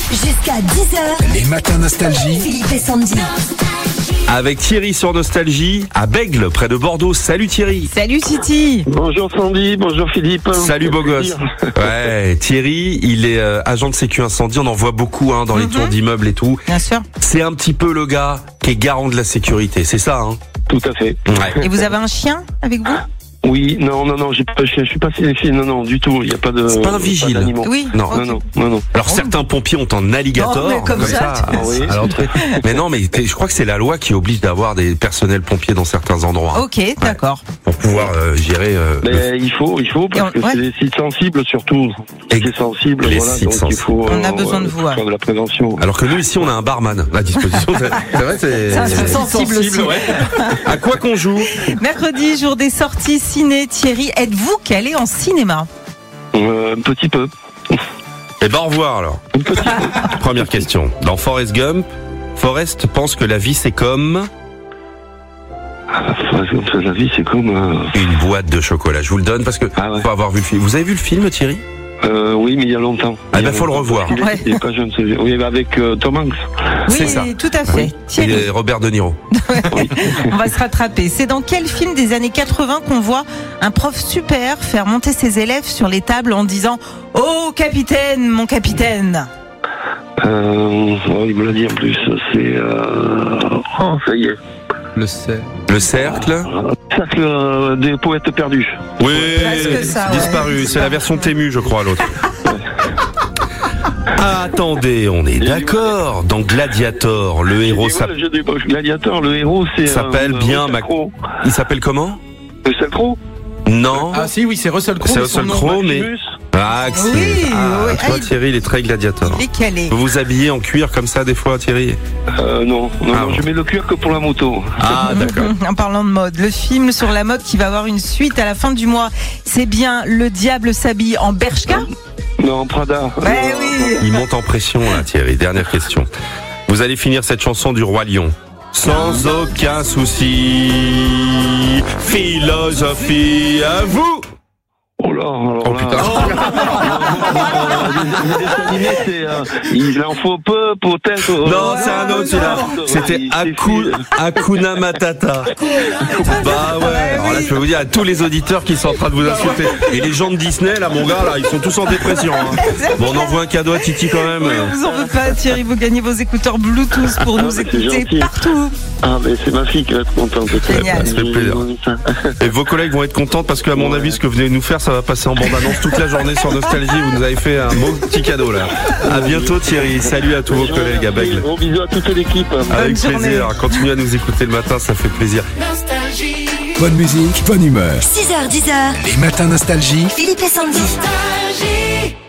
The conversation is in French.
Jusqu'à 10h. Les matins nostalgie. Philippe et Sandy. Avec Thierry sur Nostalgie, à Bègles, près de Bordeaux. Salut Thierry. Salut Titi. Bonjour Sandy, bonjour Philippe. Salut beau gosse. Ouais, Thierry, il est agent de sécu incendie, on en voit beaucoup dans les tours d'immeubles et tout. Bien sûr. C'est un petit peu le gars qui est garant de la sécurité, c'est ça Tout à fait. Ouais. Et vous avez un chien avec vous? Oui, non, j'ai pas de chien, je suis pas cinéphile, non, du tout, il y a pas de... C'est pas un vigile. pas d'animaux. Oui. Non. Ok. Non. Alors certains pompiers ont un alligator, Non, mais comme ça, oui. à l'entrée. Mais non, mais je crois que c'est la loi qui oblige d'avoir des personnels pompiers dans certains endroits. Ok, d'accord. Pour pouvoir gérer... Mais il faut, parce que c'est des sites sensibles surtout. C'est sensible, Les voilà, sites donc il sensibles. faut... On a besoin de vous, faire de la prévention. Alors que nous ici on a un barman à disposition. C'est vrai, C'est un site sensible aussi. ouais. À quoi qu'on joue? Mercredi, jour des sorties ciné. Thierry, êtes-vous calé en cinéma? Un petit peu. Eh ben au revoir alors. Première question. Dans Forrest Gump, Forrest pense que la vie c'est comme La vie c'est comme... une boîte de chocolat. Je vous le donne parce que faut avoir vu le film. Vous avez vu le film Thierry? Oui, mais il y a longtemps. Ah ben faut le revoir. Il est pas jeune, oui, avec Tom Hanks. C'est ça. Oui, tout à fait. Thierry, Et Robert De Niro. on va se rattraper. C'est dans quel film des années 80 qu'on voit un prof super faire monter ses élèves sur les tables en disant « Oh, capitaine, mon capitaine !» Il me l'a dit en plus. C'est... ça y est. Le cercle. Cercle des poètes perdus. Oui, Presque ça, disparu. ouais. C'est la version Tému, je crois, l'autre. Attendez, on est d'accord. Dans Gladiator, le héros Le jeu des Gladiator, le héros, c'est... s'appelle bien... Russell Crowe. Il s'appelle comment? Russell Crowe. Non. Ah si, oui, c'est Russell Crowe. C'est Russell Crowe, mais... Maximus. Ah, Axel. Oui, Tu oui. vois, Thierry, il est très Gladiator. Il est calé. Vous vous habillez en cuir comme ça des fois, Thierry? Non, Ah, je mets le cuir que pour la moto. Ah, d'accord. En parlant de mode, le film sur la mode qui va avoir une suite à la fin du mois, c'est bien Le Diable s'habille en Bershka? Non, Prada. Ouais, oui. Il monte en pression, là, Thierry. Dernière question. Vous allez finir cette chanson du Roi Lion. Sans aucun souci. Philosophie à vous. Oh là, alors Oh là. putain. Les dessins animés, il en faut peu pour être... Non, c'est un autre, celui-là. C'était Hakuna Matata. Bah ouais. Alors là, je peux vous dire à tous les auditeurs qui sont en train de vous insulter. Et les gens de Disney, là, mon gars, là, ils sont tous en dépression. Bon, on envoie un cadeau à Titi quand même. Oui, on vous en veut pas, Thierry. Vous gagnez vos écouteurs Bluetooth pour nous mais c'est écouter gentil. partout. Ah, mais c'est ma fille qui va être contente. Génial. Ça fait plaisir. Et vos collègues vont être contents parce qu'à mon avis, ce que vous venez de nous faire, ça va passer en bande-annonce toute la journée sur Nostalgie. Vous nous avez fait un beau petit cadeau là. À bientôt Thierry. Salut à tous vos collègues à Bègles. Gros bisous à toute l'équipe. Avec journée. plaisir. Continuez à nous écouter le matin, ça fait plaisir. Bonne musique, bonne humeur. 6h, 10h. Les matins nostalgie. Philippe et Sandy. Nostalgie.